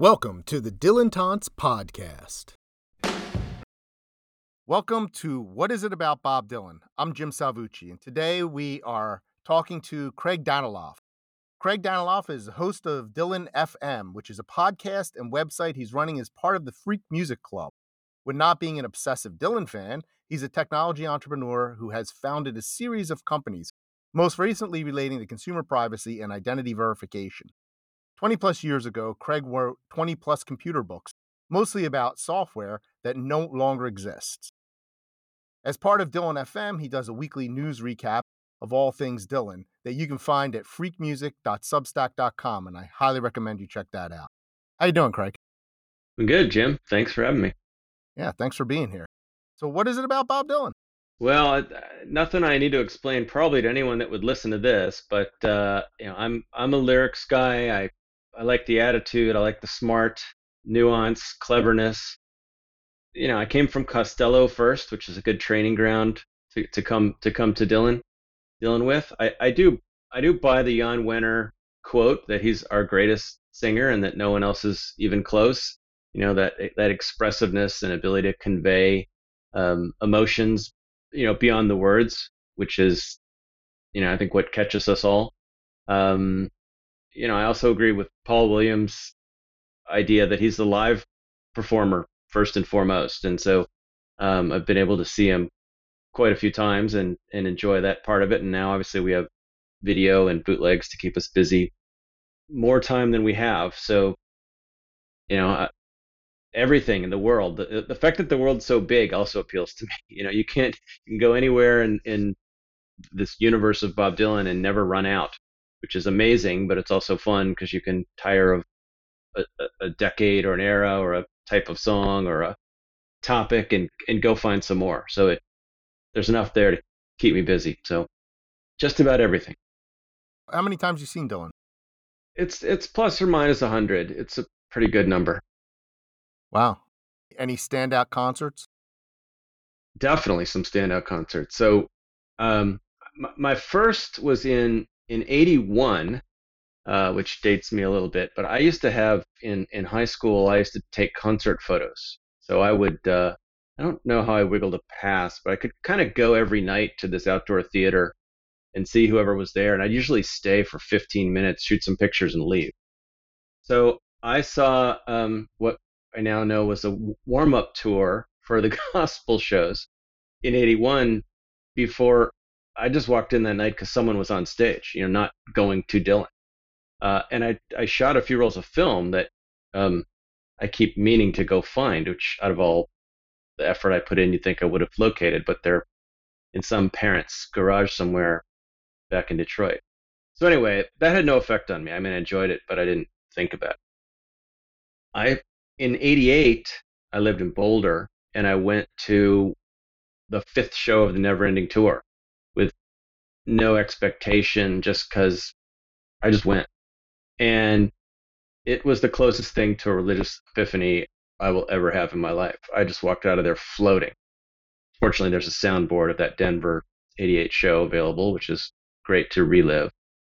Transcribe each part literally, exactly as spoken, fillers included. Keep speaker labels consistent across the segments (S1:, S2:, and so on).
S1: Welcome to the Dylan Taunts Podcast. Welcome to What Is It About Bob Dylan? I'm Jim Salvucci, and today we are talking to Craig Daniloff. Craig Daniloff is the host of Dylan F M, which is a podcast and website he's running as part of the Freak Music Club. With not being an obsessive Dylan fan, he's a technology entrepreneur who has founded a series of companies, most recently relating to consumer privacy and identity verification. twenty plus years ago, Craig wrote twenty plus computer books, mostly about software that no longer exists. As part of Dylan F M, he does a weekly news recap of all things Dylan that you can find at freak music dot substack dot com, and I highly recommend you check that out. How you doing, Craig?
S2: I'm good, Jim. Thanks for having me.
S1: Yeah, thanks for being here. So what is it about Bob Dylan?
S2: Well, nothing I need to explain probably to anyone that would listen to this, but uh, you know, I'm I'm a lyrics guy. I I like the attitude. I like the smart, nuance, cleverness. You know, I came from Costello first, which is a good training ground to, to come to come to Dylan, Dylan with. I, I do I do buy the Jan Wenner quote that he's our greatest singer and that no one else is even close. You know, that that expressiveness and ability to convey um, emotions, you know, beyond the words, which is, you know, I think what catches us all. Um, You know, I also agree with Paul Williams' idea that he's the live performer first and foremost. And so um, I've been able to see him quite a few times and, and enjoy that part of it. And now obviously we have video and bootlegs to keep us busy more time than we have. So, you know, uh, everything in the world, the, the fact that the world's so big also appeals to me. You know, you can't you can go anywhere in, in this universe of Bob Dylan and never run out, which is amazing, but it's also fun because you can tire of a, a decade or an era or a type of song or a topic and, and go find some more. So it there's enough there to keep me busy. So just about everything.
S1: How many times have you seen Dylan?
S2: It's it's plus or minus a hundred. It's a pretty good number.
S1: Wow. Any standout concerts?
S2: Definitely some standout concerts. So um, my, my first was in in eighty-one, uh, which dates me a little bit, but I used to have in, in high school, I used to take concert photos. So I would, uh, I don't know how I wiggled a pass, but I could kind of go every night to this outdoor theater and see whoever was there. And I'd usually stay for fifteen minutes, shoot some pictures and leave. So I saw um, what I now know was a warm-up tour for the gospel shows in eighty-one before I just walked in that night because someone was on stage, you know, not going to Dylan. Uh, and I, I shot a few rolls of film that um, I keep meaning to go find, which out of all the effort I put in, you'd think I would have located, but they're in some parent's garage somewhere back in Detroit. So anyway, that had no effect on me. I mean, I enjoyed it, but I didn't think about it. I, in eighty-eight, I lived in Boulder, and I went to the fifth show of the Neverending Tour with no expectation, just because I just went. And it was the closest thing to a religious epiphany I will ever have in my life. I just walked out of there floating. Fortunately, there's a soundboard of that Denver eighty-eight show available, which is great to relive.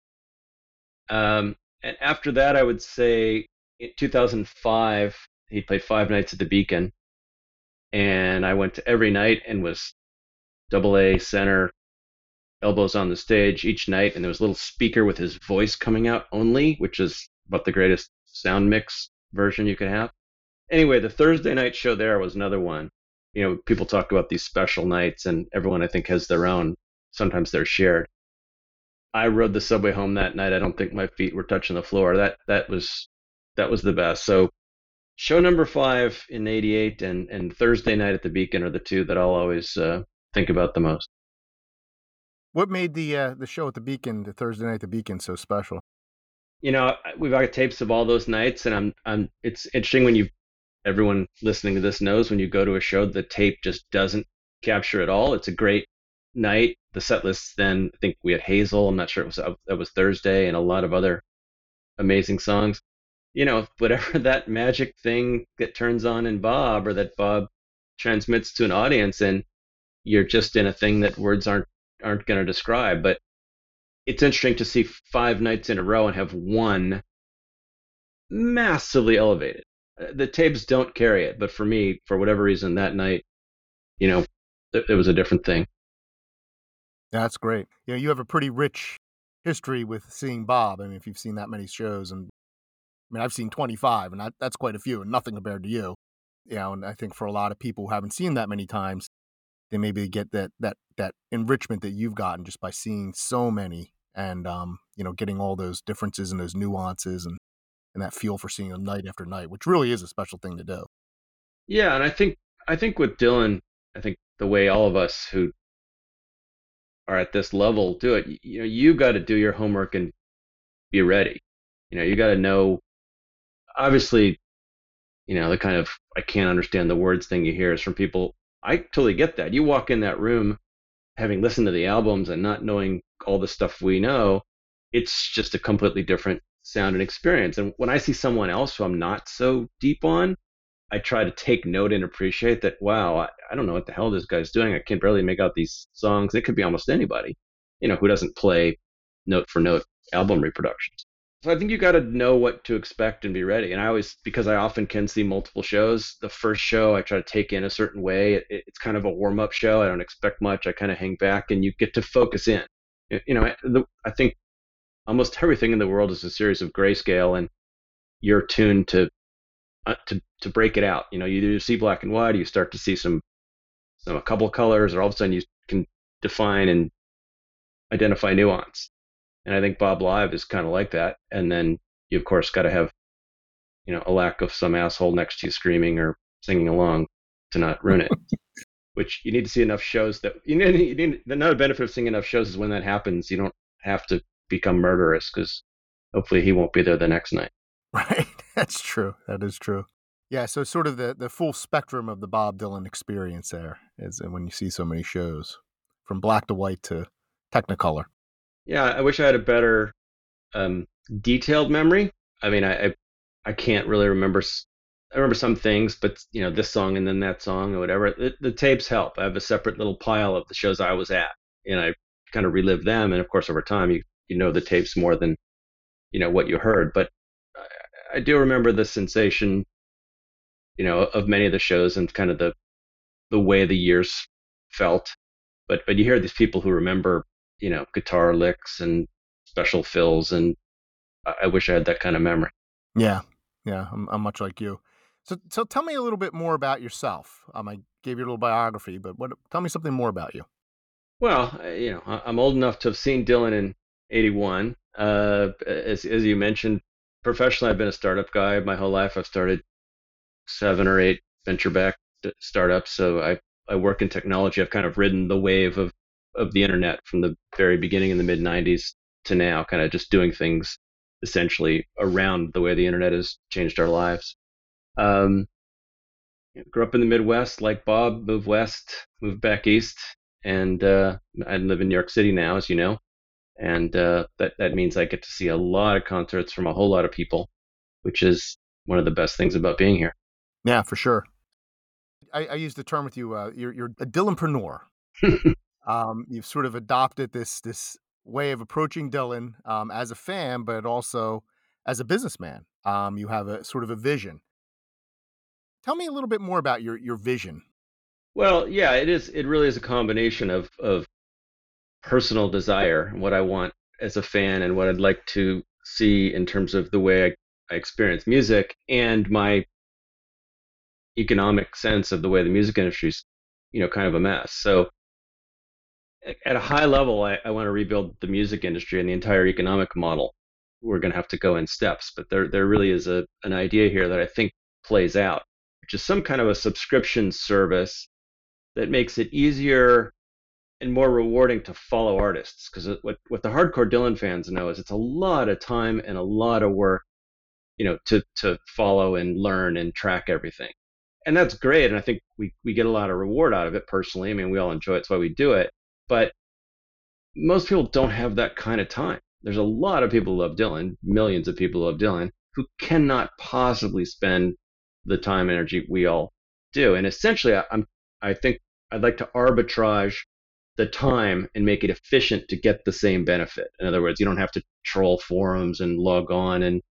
S2: Um, and after that, I would say in two thousand five, he played five nights at the Beacon. And I went to every night and was double A center, elbows on the stage each night, and there was a little speaker with his voice coming out only, which is about the greatest sound mix version you could have. Anyway, the Thursday night show there was another one. You know, people talk about these special nights, and everyone I think has their own. Sometimes they're shared. I rode the subway home that night. I don't think my feet were touching the floor. That that was that was the best. So show number five in eighty-eight and, and Thursday night at the Beacon are the two that I'll always uh, think about the most.
S1: What made the uh, the show at the Beacon, the Thursday night at the Beacon, so special?
S2: You know, we've got tapes of all those nights, and I'm I'm. It's interesting when you, everyone listening to this knows when you go to a show, the tape just doesn't capture it all. It's a great night. The set list then, I think we had Hazel. I'm not sure it was that was Thursday, and a lot of other amazing songs. You know, whatever that magic thing that turns on in Bob, or that Bob transmits to an audience, and you're just in a thing that words aren't aren't going to describe. But it's interesting to see five nights in a row and have one massively elevated. Uh, The tapes don't carry it, but for me, for whatever reason, that night, you know, th- it was a different thing.
S1: That's great. You know, you have a pretty rich history with seeing Bob. I mean, if you've seen that many shows, and I mean, I've seen twenty-five, and that, that's quite a few, and nothing compared to you. You know, and I think for a lot of people who haven't seen that many times, they maybe get that that that enrichment that you've gotten just by seeing so many, and um, you know, getting all those differences and those nuances, and and that feel for seeing them night after night, which really is a special thing to do.
S2: Yeah, and I think I think with Dylan, I think the way all of us who are at this level do it, y- you know, you got to do your homework and be ready. You know, you got to know. Obviously, you know, the kind of I can't understand the words thing you hear is from people. I totally get that. You walk in that room having listened to the albums and not knowing all the stuff we know, it's just a completely different sound and experience. And when I see someone else who I'm not so deep on, I try to take note and appreciate that, wow, I, I don't know what the hell this guy's doing. I can barely make out these songs. It could be almost anybody, you know, who doesn't play note for note album reproductions. So I think you got to know what to expect and be ready. And I always, because I often can see multiple shows, the first show I try to take in a certain way. It, it's kind of a warm up show. I don't expect much. I kind of hang back and you get to focus in. You know, I, the, I think almost everything in the world is a series of grayscale, and you're tuned to uh, to to break it out. You know, you do see black and white, you start to see some some a couple of colors, or all of a sudden you can define and identify nuance. And I think Bob Live is kind of like that. And then you of course got to have, you know, a lack of some asshole next to you screaming or singing along to not ruin it. Which you need to see enough shows that you need. You need another benefit of seeing enough shows is when that happens, you don't have to become murderous because hopefully he won't be there the next night.
S1: Right. That's true. That is true. Yeah. So sort of the, the full spectrum of the Bob Dylan experience there is when you see so many shows from black to white to Technicolor.
S2: Yeah, I wish I had a better um, detailed memory. I mean, I, I I can't really remember. s- I remember some things, but you know, this song and then that song or whatever. The, the tapes help. I have a separate little pile of the shows I was at, and I kind of relive them. And of course, over time, you you know the tapes more than you know what you heard. But I, I do remember the sensation, you know, of many of the shows and kind of the the way the years felt. But but you hear these people who remember, you know, guitar licks and special fills, and I, I wish I had that kind of memory.
S1: Yeah. Yeah. I'm, I'm much like you. So, so tell me a little bit more about yourself. Um, I gave you a little biography, but what, tell me something more about you.
S2: Well, I- you know, I- I'm old enough to have seen Dylan in eighty-one. Uh, as as you mentioned, professionally, I've been a startup guy my whole life. I've started seven or eight venture-backed startups, so I I work in technology. I've kind of ridden the wave of of the internet from the very beginning in the mid nineties to now, kind of just doing things essentially around the way the internet has changed our lives. Um, Grew up in the Midwest, like Bob, moved west, moved back east, and uh, I live in New York City now, as you know, and uh, that that means I get to see a lot of concerts from a whole lot of people, which is one of the best things about being here.
S1: Yeah, for sure. I, I use the term with you. Uh, you're, you're a Dylanpreneur. Um, you've sort of adopted this, this way of approaching Dylan, um, as a fan, but also as a businessman. Um, you have a sort of a vision. Tell me a little bit more about your, your vision.
S2: Well, yeah, it is. It really is a combination of of personal desire and what I want as a fan, and what I'd like to see in terms of the way I, I experience music, and my economic sense of the way the music industry's, you know, kind of a mess. So at a high level, I, I want to rebuild the music industry and the entire economic model. We're going to have to go in steps, but there there really is a an idea here that I think plays out, which is some kind of a subscription service that makes it easier and more rewarding to follow artists. Because what what the hardcore Dylan fans know is it's a lot of time and a lot of work, you know, to to follow and learn and track everything. And that's great, and I think we we get a lot of reward out of it personally. I mean, we all enjoy it, that's why we do it. But most people don't have that kind of time. There's a lot of people who love Dylan, millions of people who love Dylan, who cannot possibly spend the time and energy we all do. And essentially, I, I'm I think I'd like to arbitrage the time and make it efficient to get the same benefit. In other words, you don't have to troll forums and log on and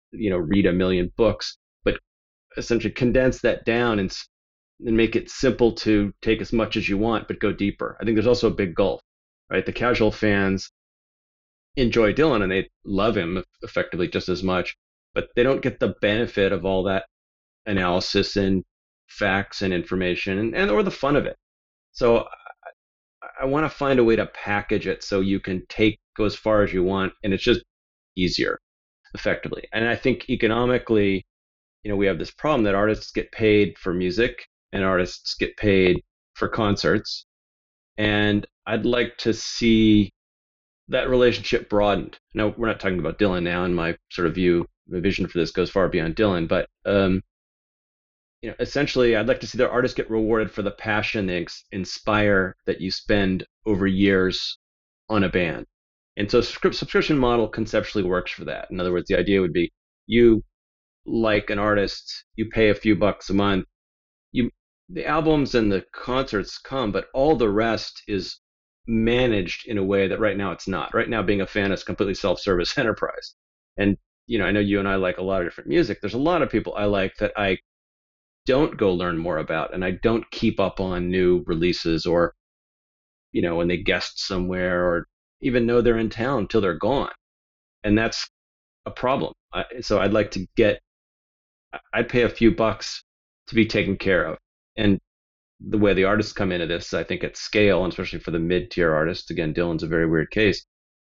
S2: you know, read a million books, but essentially condense that down and and make it simple to take as much as you want, but go deeper. I think there's also a big gulf, right? The casual fans enjoy Dylan and they love him effectively just as much, but they don't get the benefit of all that analysis and facts and information and, and or the fun of it. So I, I want to find a way to package it so you can take go as far as you want, and it's just easier, effectively. And I think economically, you know, we have this problem that artists get paid for music and artists get paid for concerts. And I'd like to see that relationship broadened. Now, we're not talking about Dylan now, and my sort of view, the vision for this goes far beyond Dylan, but um, you know, essentially, I'd like to see the artists get rewarded for the passion they ex- inspire that you spend over years on a band. And so, script subscription model conceptually works for that. In other words, the idea would be you like an artist, you pay a few bucks a month, you the albums and the concerts come, but all the rest is managed in a way that right now it's not. Right now, being a fan is completely self-service enterprise. And you know, I know you and I like a lot of different music. There's a lot of people I like that I don't go learn more about, and I don't keep up on new releases, or you know, when they guest somewhere, or even know they're in town till they're gone. And that's a problem. I, so I'd like to get, I'd pay a few bucks to be taken care of. And the way the artists come into this, I think at scale, and especially for the mid-tier artists, again, Dylan's a very weird case,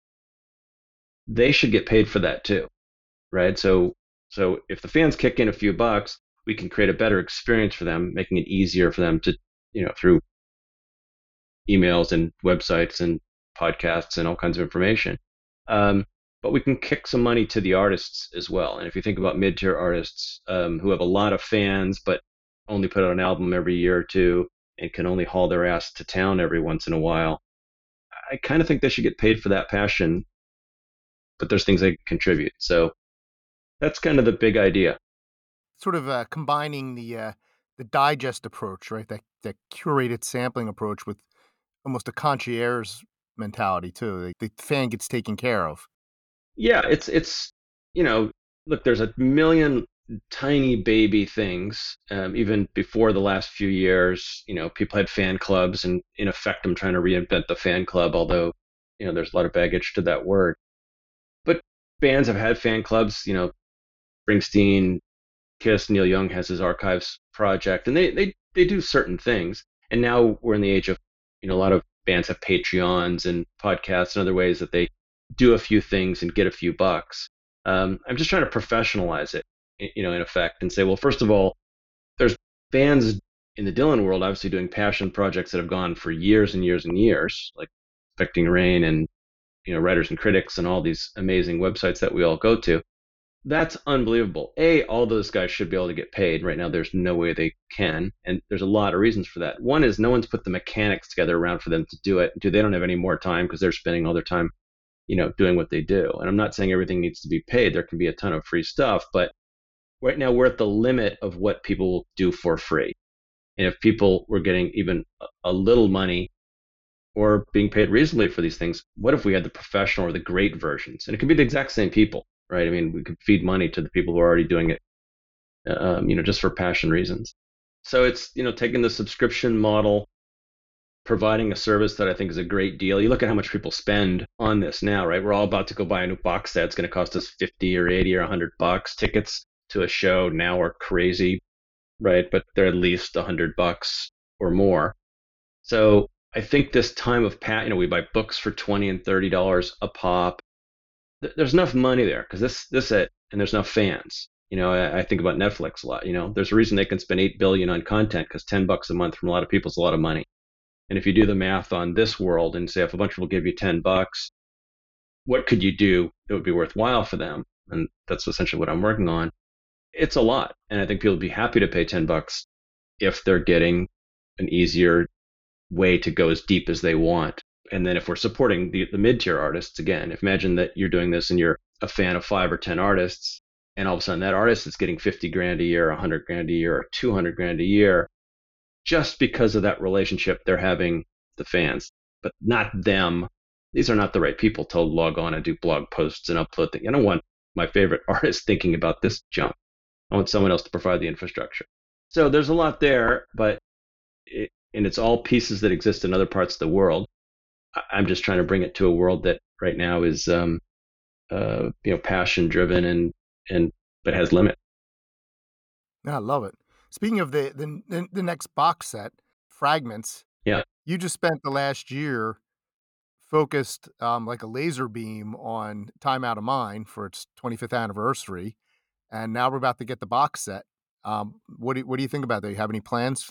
S2: they should get paid for that too, right? So, so if the fans kick in a few bucks, we can create a better experience for them, making it easier for them to, you know, through emails and websites and podcasts and all kinds of information. Um, but we can kick some money to the artists as well. And if you think about mid-tier artists um, who have a lot of fans, but only put out an album every year or two and can only haul their ass to town every once in a while, I kind of think they should get paid for that passion, but there's things they can contribute. So that's kind of the big idea.
S1: Sort of uh, combining the uh, the digest approach, right? That that curated sampling approach with almost a concierge mentality too. The, the fan gets taken care of.
S2: Yeah, it's it's you know, look, there's a million tiny baby things. Um, even before the last few years, you know, people had fan clubs, and in effect, I'm trying to reinvent the fan club, although you know, there's a lot of baggage to that word. But bands have had fan clubs. You know, Springsteen, Kiss, Neil Young has his Archives project, and they they they do certain things. And now we're in the age of, you know, a lot of bands have Patreons and podcasts and other ways that they do a few things and get a few bucks. Um, I'm just trying to professionalize it, you know, in effect, and say, well, first of all, there's bands in the Dylan world obviously doing passion projects that have gone for years and years and years, like Expecting Rain and, you know, Writers and Critics and all these amazing websites that we all go to. That's unbelievable. A, all those guys should be able to get paid. Right now, there's no way they can, and there's a lot of reasons for that. One is no one's put the mechanics together around for them to do it. Two, they don't have any more time because they're spending all their time, you know, doing what they do. And I'm not saying everything needs to be paid. There can be a ton of free stuff, but right now we're at the limit of what people will do for free. And if people were getting even a little money or being paid reasonably for these things, what if we had the professional or the great versions? And it could be the exact same people, right? I mean, we could feed money to the people who are already doing it, um, you know, just for passion reasons. So it's, you know, taking the subscription model, providing a service that I think is a great deal. You look at how much people spend on this now, right? We're all about to go buy a new box set. It's going to cost us fifty or eighty or one hundred bucks. Tickets to a show now are crazy, right? But they're at least one hundred bucks or more. So I think this time of pat, you know, we buy books for twenty and thirty dollars a pop. There's enough money there because this this it, and there's enough fans. You know, I, I think about Netflix a lot. You know, there's a reason they can spend eight billion on content because ten bucks a month from a lot of people is a lot of money. And if you do the math on this world and say if a bunch of people give you ten bucks, what could you do that would be worthwhile for them? And that's essentially what I'm working on. It's a lot, and I think people would be happy to pay ten bucks if they're getting an easier way to go as deep as they want. And then if we're supporting the, the mid-tier artists, again, if imagine that you're doing this and you're a fan of five or ten artists, and all of a sudden that artist is getting fifty grand a year, one hundred grand a year, or two hundred grand a year, just because of that relationship they're having the fans, but not them. These are not the right people to log on and do blog posts and upload things. I don't want my favorite artists thinking about this junk. I want someone else to provide the infrastructure. So there's a lot there, but it, and it's all pieces that exist in other parts of the world. I'm just trying to bring it to a world that right now is, um, uh, you know, passion driven and and but has limit.
S1: I love it. Speaking of the the the next box set, Fragments.
S2: Yeah.
S1: You just spent the last year focused um, like a laser beam on Time Out of Mind for its twenty-fifth anniversary, and now we're about to get the box set. Um, what do what do you think about that? You have any plans?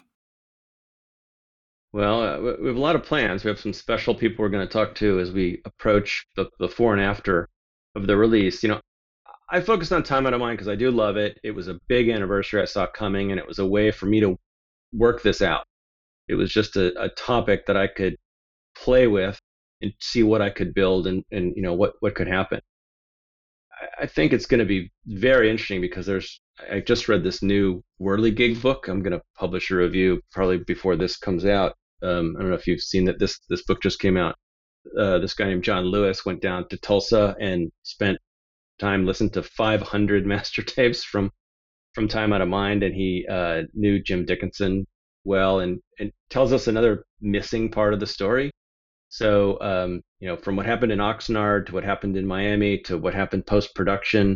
S2: Well, uh, we have a lot of plans. We have some special people we're going to talk to as we approach the before and after of the release. You know, I focused on Time Out of Mind because I do love it. It was a big anniversary I saw coming, and it was a way for me to work this out. It was just a, a topic that I could play with and see what I could build and, and you know what, what could happen. I, I think it's going to be very interesting because there's I just read this new Whirligig book. I'm going to publish a review probably before this comes out. Um, I don't know if you've seen that this this book just came out. Uh, this guy named John Lewis went down to Tulsa and spent time listened to five hundred master tapes from from Time Out of Mind, and he uh, knew Jim Dickinson well, and, and tells us another missing part of the story. So, um, you know, from what happened in Oxnard to what happened in Miami to what happened post production,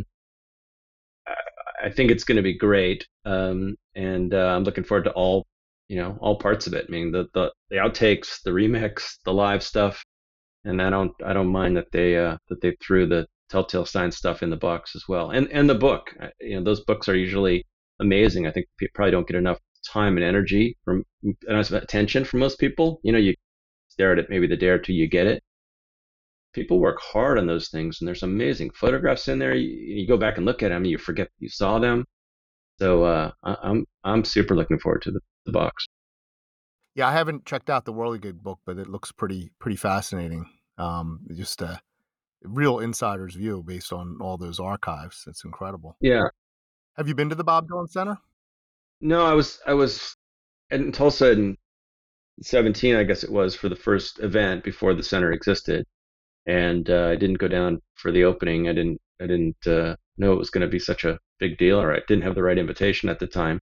S2: I, I think it's going to be great, um, and uh, I'm looking forward to all, you know, all parts of it. I mean, the the, the outtakes, the remix, the live stuff, and I don't I don't mind that they uh, that they threw the Telltale Signs stuff in the box as well, and and the book. You know, those books are usually amazing. I think people probably don't get enough time and energy from enough attention from most people. You know, you stare at it maybe the day or two you get it. People work hard on those things, and there's amazing photographs in there. You, you go back and look at them, and you forget you saw them. So uh, I, I'm I'm super looking forward to the, the box.
S1: Yeah, I haven't checked out the Whirligig book, but it looks pretty pretty fascinating. Um, just a real insider's view based on all those archives. It's incredible.
S2: Yeah.
S1: Have you been to the Bob Dylan Center?
S2: No, I was I was in Tulsa in seventeen, I guess it was, for the first event before the center existed, and uh, I didn't go down for the opening. I didn't I didn't uh, know it was going to be such a big deal, or I didn't have the right invitation at the time.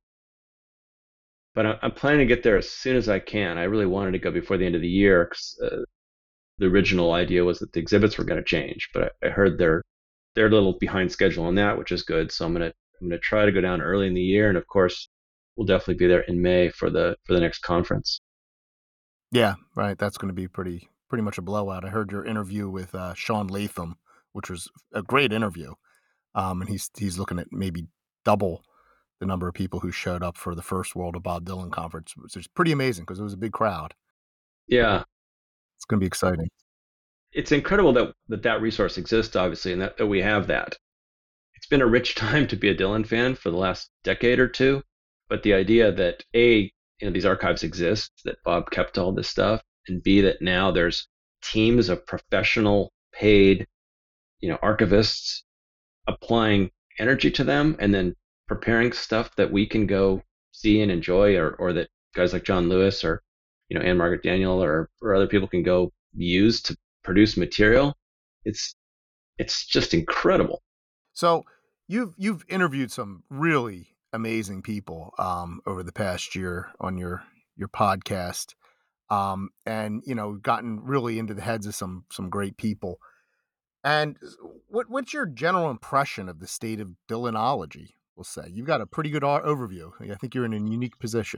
S2: But I, I'm planning to get there as soon as I can. I really wanted to go before the end of the year because uh, the original idea was that the exhibits were going to change, but I, I heard they're they're a little behind schedule on that, which is good. So I'm gonna I'm gonna try to go down early in the year, and of course, we'll definitely be there in May for the for the next conference.
S1: Yeah, right. That's going to be pretty pretty much a blowout. I heard your interview with uh, Sean Latham, which was a great interview, um, and he's he's looking at maybe double the number of people who showed up for the first World of Bob Dylan conference, which is pretty amazing because it was a big crowd.
S2: Yeah,
S1: it's going to be exciting.
S2: It's incredible that that, that resource exists, obviously, and that, that we have that. It's been a rich time to be a Dylan fan for the last decade or two, but the idea that A, you know, these archives exist, that Bob kept all this stuff, and B, that now there's teams of professional paid, you know, archivists applying energy to them and then preparing stuff that we can go see and enjoy, or, or that guys like John Lewis or, you know, Anne Margaret Daniel or, or other people can go use to produce material. It's, it's just incredible.
S1: So you've, you've interviewed some really amazing people um, over the past year on your, your podcast. Um, and, you know, gotten really into the heads of some, some great people. And what, what's your general impression of the state of Dylanology? We'll say you've got a pretty good overview. I think you're in a unique position.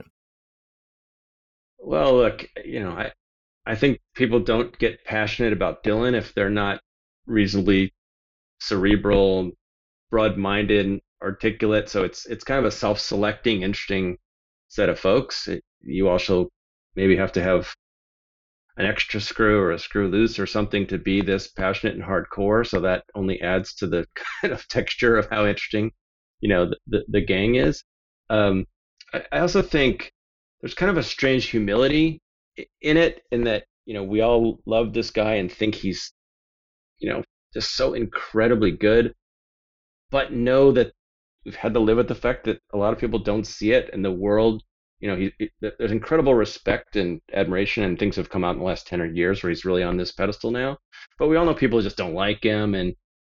S2: Well, look, you know, I, I think people don't get passionate about Dylan if they're not reasonably cerebral, broad-minded, articulate. So it's it's kind of a self-selecting, interesting set of folks. It, you also maybe have to have an extra screw or a screw loose or something to be this passionate and hardcore. So that only adds to the kind of texture of how interesting, you know, the, the, the gang is. Um, I, I also think there's kind of a strange humility in it, in that, you know, we all love this guy and think he's, you know, just so incredibly good, but know that we've had to live with the fact that a lot of people don't see it, and the world, you know, he, he, there's incredible respect and admiration, and things have come out in the last ten years where he's really on this pedestal now. But we all know people just don't like him, and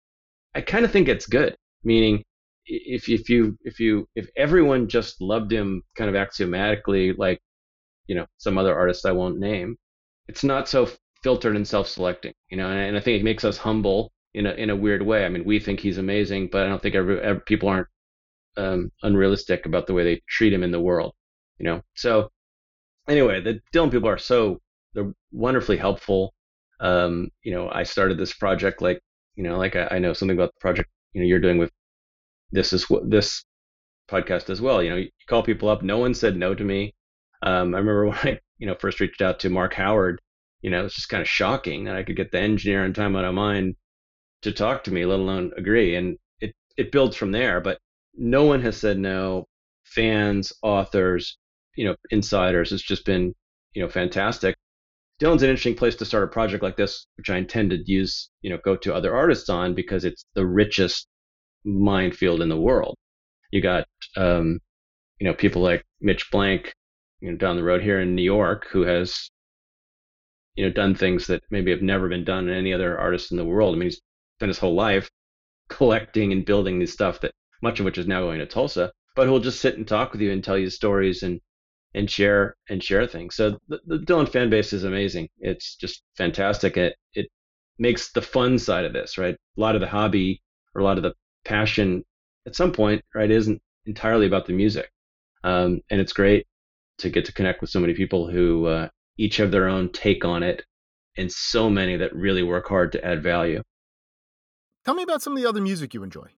S2: I kind of think it's good. Meaning, if if you if you if everyone just loved him kind of axiomatically, like you know some other artist I won't name, it's not so filtered and self-selecting, you know. And, and I think it makes us humble in a in a weird way. I mean, we think he's amazing, but I don't think every, every people aren't um, unrealistic about the way they treat him in the world, you know. So anyway, the Dylan people are so they're wonderfully helpful. Um, you know, I started this project like you know like I, I know something about the project you know you're doing with this is what this podcast as well. You know, you call people up. No one said no to me. Um, I remember when I, you know, first reached out to Mark Howard. You know, it's just kind of shocking that I could get the engineer on Time Out of Mind to talk to me, let alone agree. And it it builds from there. But no one has said no. Fans, authors, you know, insiders. It's just been you know fantastic. Dylan's an interesting place to start a project like this, which I intend to use, you know, go to other artists on because it's the richest minefield in the world. You got, um, you know, people like Mitch Blank, you know, down the road here in New York, who has, you know, done things that maybe have never been done in any other artist in the world. I mean, he's spent his whole life collecting and building this stuff that much of which is now going to Tulsa, but he'll just sit and talk with you and tell you stories and and share and share things. So the, the Dylan fan base is amazing. It's just fantastic. It it makes the fun side of this, right? A lot of the hobby or a lot of the passion at some point, right, isn't entirely about the music. Um, and it's great to get to connect with so many people who uh, each have their own take on it, and so many that really work hard to add value.
S1: Tell me about some of the other music you enjoy.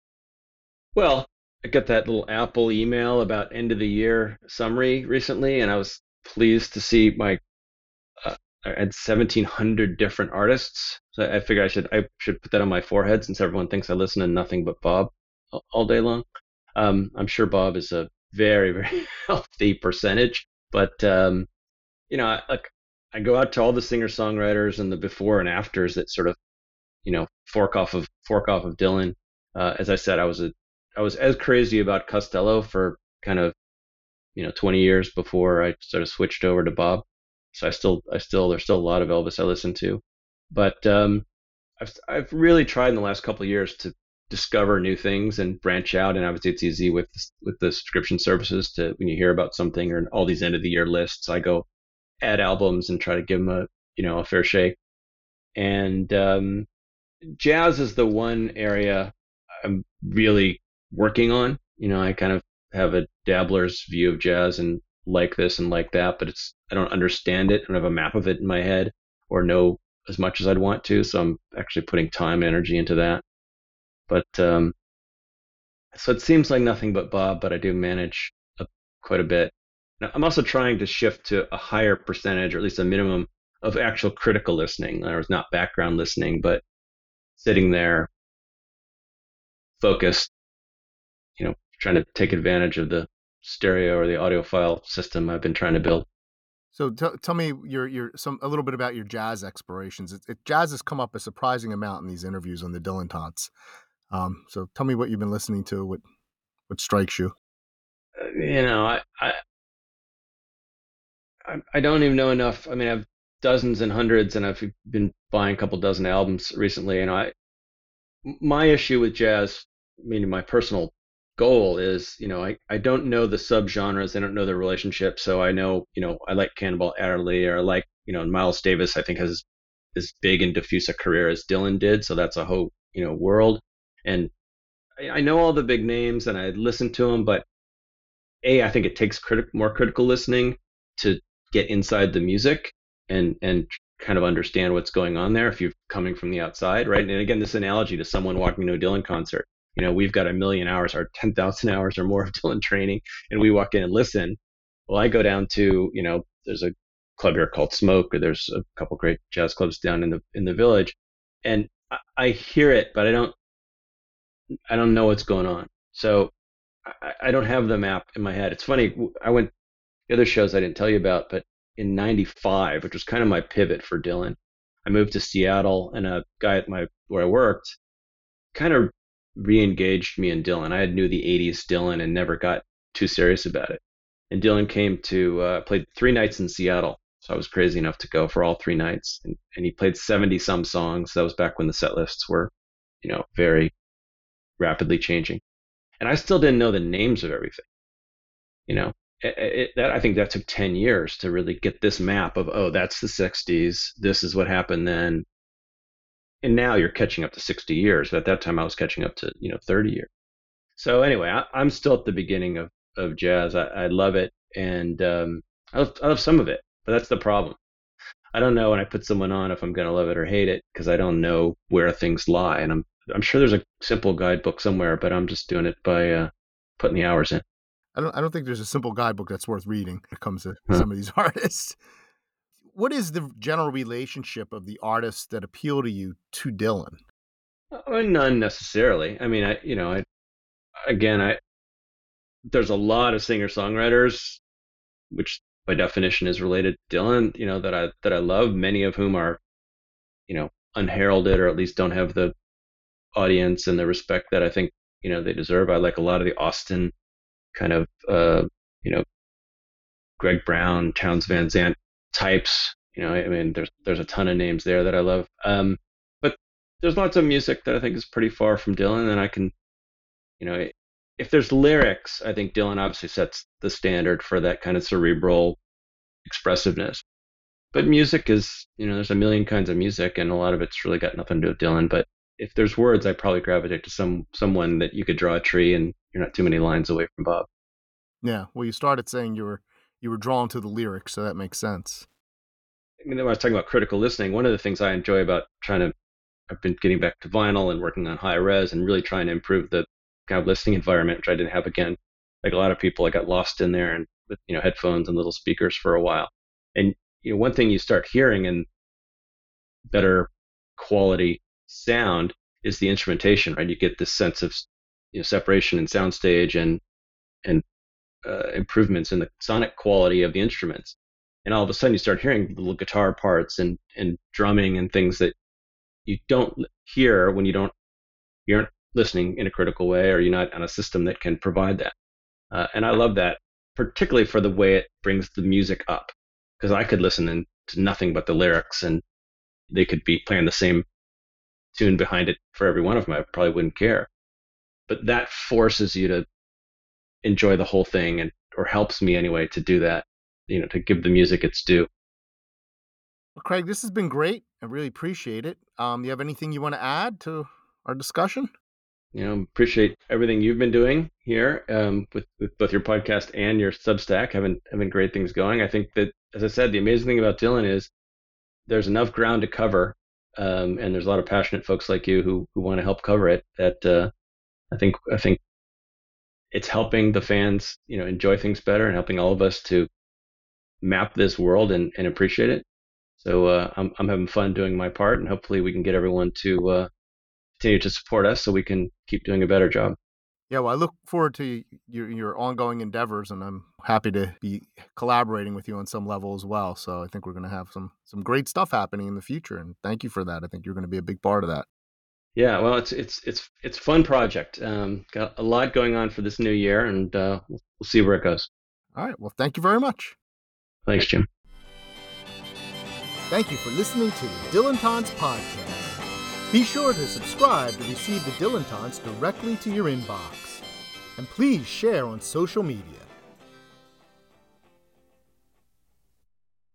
S2: Well, I got that little Apple email about end of the year summary recently, and I was pleased to see my uh, I had seventeen hundred different artists. So I figured I should I should put that on my forehead since everyone thinks I listen to nothing but Bob all day long. Um, I'm sure Bob is a very very healthy percentage, but um, you know, I, like I go out to all the singer songwriters and the before and afters that sort of you know fork off of fork off of Dylan. Uh, as I said, I was a I was as crazy about Costello for kind of, you know, twenty years before I sort of switched over to Bob. So I still, I still, there's still a lot of Elvis I listen to, but um, I've, I've really tried in the last couple of years to discover new things and branch out. And obviously, it's easy with with the subscription services to when you hear about something or all these end of the year lists, I go add albums and try to give them a, you know, a fair shake. And um, jazz is the one area I'm really working on. You know, I kind of have a dabbler's view of jazz and like this and like that, but it's I don't understand it. I don't have a map of it in my head or know as much as I'd want to. So I'm actually putting time and energy into that. But um, so it seems like nothing but Bob, but I do manage a, quite a bit. Now, I'm also trying to shift to a higher percentage, or at least a minimum, of actual critical listening. In other words, not background listening, but sitting there focused, you know, trying to take advantage of the stereo or the audiophile system I've been trying to build.
S1: So t- tell me your your some a little bit about your jazz explorations. It, it, jazz has come up a surprising amount in these interviews on the Dylan Tots. Um, so tell me what you've been listening to. What what strikes you?
S2: Uh, you know, I, I I don't even know enough. I mean, I have dozens and hundreds, and I've been buying a couple dozen albums recently. And I, my issue with jazz, meaning my personal goal is, you know, I, I don't know the subgenres. I don't know their relationship. So I know, you know, I like Cannonball Adderley, or I like, you know, Miles Davis, I think has as big and diffuse a career as Dylan did. So that's a whole, you know, world. And I, I know all the big names and I listen to them, but A, I think it takes critic, more critical listening to get inside the music and, and kind of understand what's going on there if you're coming from the outside, right? And again, this analogy to someone walking to a Dylan concert. You know, we've got a million hours or ten thousand hours or more of Dylan training, and we walk in and listen. Well, I go down to, you know, there's a club here called Smoke, or there's a couple great jazz clubs down in the in the village, and I, I hear it, but I don't, I don't know what's going on. So I, I don't have the map in my head. It's funny. I went the other shows I didn't tell you about, but in ninety-five, which was kind of my pivot for Dylan, I moved to Seattle, and a guy at my where I worked kind of re-engaged me in Dylan. I had knew the eighties Dylan and never got too serious about it. And Dylan came to uh, played three nights in Seattle, so I was crazy enough to go for all three nights. And, and he played seventy some songs. That was back when the set lists were you know, very rapidly changing. And I still didn't know the names of everything. You know, it, it, that I think that took ten years to really get this map of, oh, that's the sixties. This is what happened then. And now you're catching up to sixty years. But at that time, I was catching up to, you know, thirty years. So anyway, I, I'm still at the beginning of, of jazz. I, I love it. And um, I, love, I love some of it. But that's the problem. I don't know when I put someone on if I'm going to love it or hate it because I don't know where things lie. And I'm I'm sure there's a simple guidebook somewhere, but I'm just doing it by uh, putting the hours in.
S1: I don't I don't think there's a simple guidebook that's worth reading when it comes to
S2: Huh.
S1: some of these artists. What is the general relationship of the artists that appeal to you to Dylan?
S2: Uh, none necessarily. I mean, I you know, I again, I there's a lot of singer-songwriters, which by definition is related to Dylan, you know, that I that I love, many of whom are, you know, unheralded or at least don't have the audience and the respect that I think, you know, they deserve. I like a lot of the Austin kind of, uh, you know, Greg Brown, Townes Van Zandt types. You know, I mean, there's there's a ton of names there that I love. Um, but there's lots of music that I think is pretty far from Dylan, and I can, you know, if there's lyrics, I think Dylan obviously sets the standard for that kind of cerebral expressiveness. But music is, you know, there's a million kinds of music, and a lot of it's really got nothing to do with Dylan. But if there's words, I probably gravitate to some someone that you could draw a tree and you're not too many lines away from Bob.
S1: Yeah, well, you started saying you were you were drawn to the lyrics, so that makes sense.
S2: I mean, when I was talking about critical listening, one of the things I enjoy about trying to, I've been getting back to vinyl and working on high res and really trying to improve the kind of listening environment, which I didn't have again. Like a lot of people, I got lost in there and with, you know, headphones and little speakers for a while. And, you know, one thing you start hearing in better quality sound is the instrumentation, right? You get this sense of, you know, separation in soundstage and, and uh, improvements in the sonic quality of the instruments. And all of a sudden you start hearing little guitar parts and, and drumming and things that you don't hear when you don't, you aren't listening in a critical way or you're not on a system that can provide that. Uh, and I love that, particularly for the way it brings the music up. Because I could listen in, to nothing but the lyrics and they could be playing the same tune behind it for every one of them. I probably wouldn't care. But that forces you to enjoy the whole thing, and or helps me anyway to do that, you know, to give the music its due.
S1: Well, Craig, this has been great. I really appreciate it. Um, do you have anything you want to add to our discussion?
S2: You know, appreciate everything you've been doing here um, with, with both your podcast and your Substack, having having great things going. I think that, as I said, the amazing thing about Dylan is there's enough ground to cover, um, and there's a lot of passionate folks like you who who want to help cover it. That uh, I think I think it's helping the fans, you know, enjoy things better and helping all of us to map this world and, and appreciate it. So uh, I'm I'm having fun doing my part, and hopefully we can get everyone to uh, continue to support us so we can keep doing a better job.
S1: Yeah, well, I look forward to your your ongoing endeavors, and I'm happy to be collaborating with you on some level as well. So I think we're going to have some some great stuff happening in the future, and thank you for that. I think you're going to be a big part of that.
S2: Yeah, well, it's it's it's it's a fun project. Um, got a lot going on for this new year, and uh, we'll, we'll see where it goes.
S1: All right. Well, thank you very much.
S2: Thanks, Jim.
S1: Thank you for listening to the Dylan Tons podcast. Be sure to subscribe to receive the Dylan Tons directly to your inbox. And please share on social media.